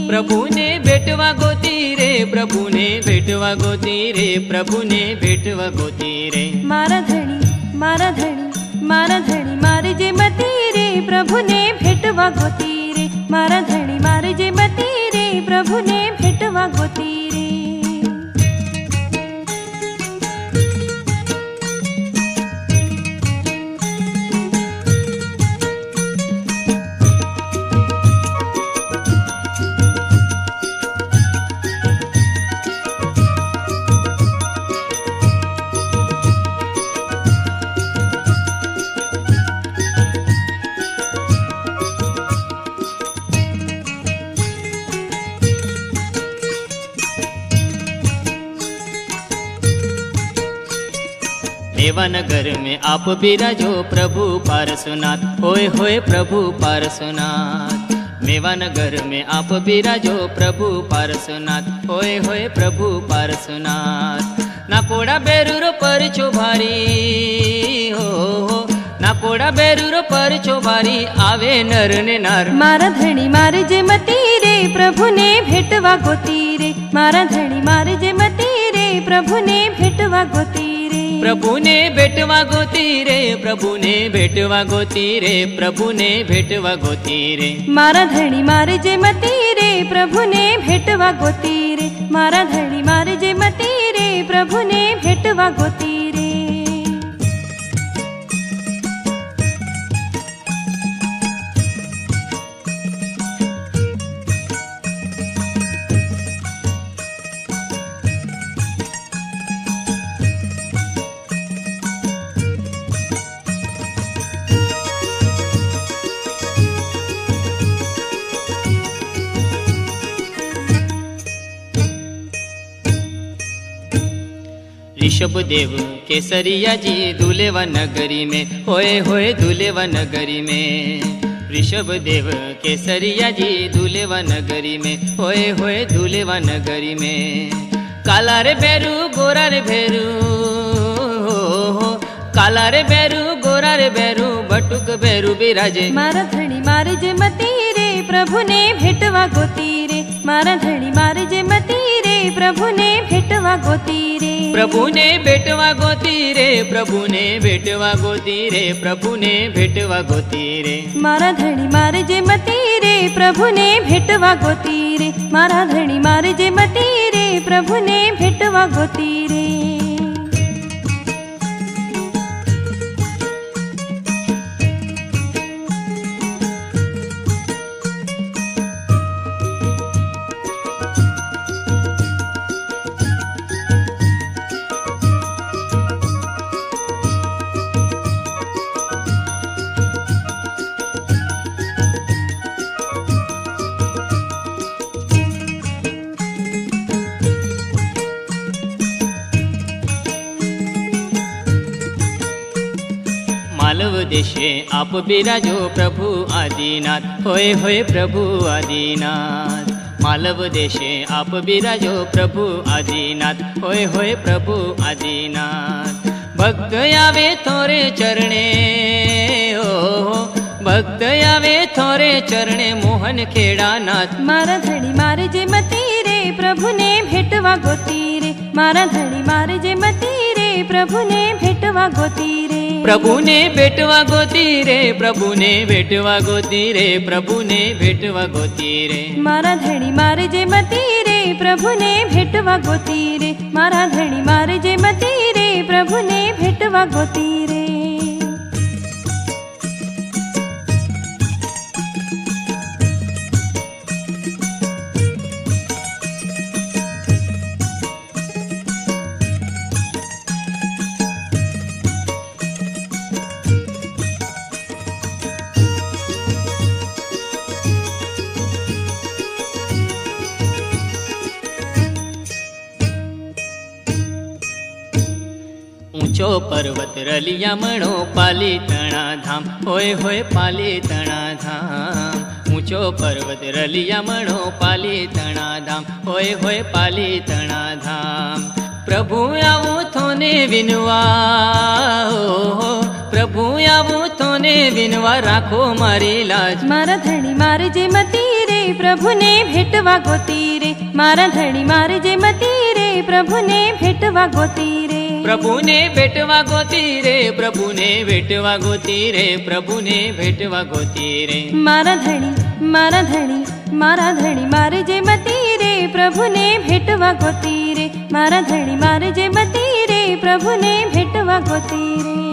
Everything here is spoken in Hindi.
प्रभु ने भेटवा गोती रे, प्रभु ने भेटवा गोती रे, प्रभु ने भेटवा गोती रे। मारा धणी मारा धणी मारा धणी मारे जे मती रे, प्रभु ने भेटवा गोती रे। मारा धणी मारे जे मती रे, प्रभु ने भेटवा गोती रे। देवानगर में आप बिराजो प्रभु पार्श्वनाथ, होए होए प्रभु पार्श्वनाथ। मेवानगर में आप बिराजो प्रभु पार्श्वनाथ, होए होए प्रभु पार्श्वनाथ। ना पोड़ा बेरूरो परचो भारी हो, ना पोड़ा बेरूरो परचो भारी, आवे नर ने नार। मारा धणी मारे जे मती रे, प्रभु ने भेटवा गोती रे। मारा धणी मारे जे मती रे, प्रभु ने भेटवा गोती रे। प्रभु ने भेटवा गोती रे, प्रभु ने भेटवा गोती रे, प्रभु ने भेटवा गोती रे। मारा धणी मारे जे मती रे, प्रभु ने भेटवा गोती रे। मारा धणी मारे जे मती रे, प्रभु ने भेटवा गोती रे। ऋषभ देव केसरिया जी दुलेवा नगरी में, होए होए दुलेवा नगरी में। ऋषभ देव केसरिया जी दुलेवा नगरी में, होए होए दुलेवा नगरी में। काला रे बेरू गोरा रे बेरू, काला रे बेरू गोरा रे बेरू, बटुक बेरू बिराजे। मारा धणी मारे जे मती रे, प्रभु ने भेटवा गोती रे। मारा धणी मारे जे मती रे, प्रभु ने भेटवा गोती रे। प्रभु ने भेटवा गोती रे, प्रभु ने भेटवा गोती रे, प्रभु ने भेटवा गोती रे। मारा धणी मारे जे मती रे, प्रभु ने भेटवा गोती रे। मारा धणी मारे जे मती रे, प्रभु ने भेटवा गोती रे। मालव देशे आप बिराजो प्रभु आदिनाथ, होए होए प्रभु आदिनाथ। मालव देशे आप बिराजो प्रभु आदिनाथ, होए होए प्रभु आदिनाथ। भक्त आवे थोरे चरणे हो, भक्त आवे थोरे चरणे, मोहन खेड़ा नाथ। मारा धणी मारे जे मती रे, प्रभु ने भेटवा गोती रे। मारा धणी मारे जे मती रे, प्रभु ने भेटवा गोती रे। प्रभु ने भेटवा गोती रे, प्रभु ने भेटवा गोती रे, प्रभु ने भेटवा गोती रे। मारा धणी मारे जे मती रे, प्रभु ने भेटवा गोती रे। मारा धणी मारे जे मती रे, प्रभु ने भेटवा गोती रे। ऊंचो पर्वत रलिया मणो पालीतणा धाम, होए होए पालीतणा धाम। ऊंचो पर्वत रलिया मणो पालीतणा धाम, होए होए पालीतणा धाम। प्रभु आवू थोने विनवा हो, प्रभु आवू थोने विनवा, राखो मारी लाज। मारा धणी मारे जे मती रे, प्रभुने भेटवा गोती रे, मारा धणी मारे जे मती रे, प्रभुने भेटवा गोती रे। प्रभुने भेटवा गोती रे, प्रभुने भेटवा गोती रे, प्रभुने भेटवा गोती रे। मारा धणी मारा धणी मारा धणी मारे जे मती रे, प्रभुने भेटवा गोती रे, मारा धणी मारे जे मती रे, प्रभुने भेटवा गोती रे।